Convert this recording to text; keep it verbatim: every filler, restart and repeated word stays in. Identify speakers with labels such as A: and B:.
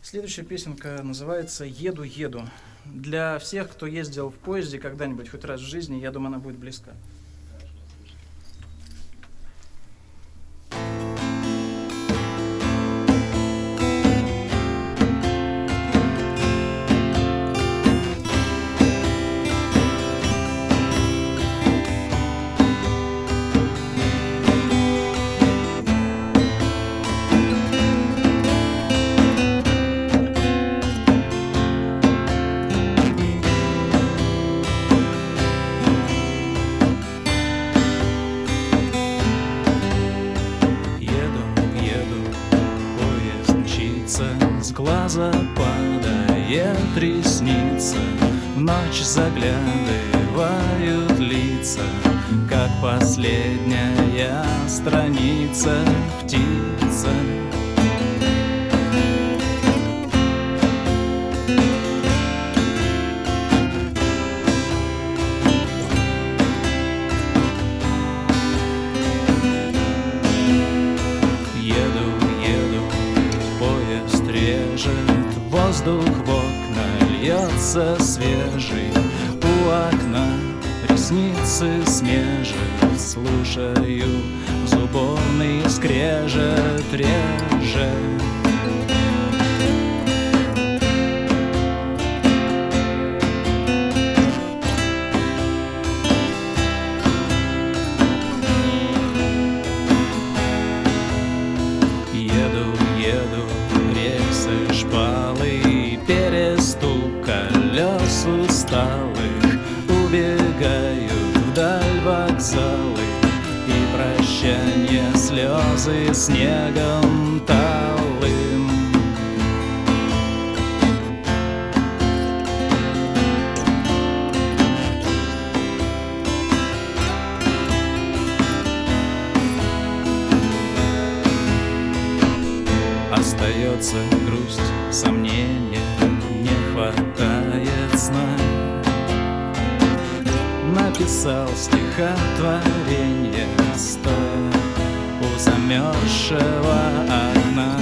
A: Следующая песенка называется «Еду, еду». Для всех, кто ездил в поезде когда-нибудь, хоть раз в жизни, я думаю, она будет близка.
B: С глаза падает ресница, в ночь заглядывают лица, как последняя страница птица. Воздух в окна льется свежий, у окна ресницы смежет, слушаю зубовный скрежет реже. Еду, еду, рельсы, шпалы, перестук колес усталых убегают вдаль вокзалы, и прощанье слезы снегом талым. Остается грусть, сомнения, не хватает сна. Написал стихотворение, стоя у замерзшего окна.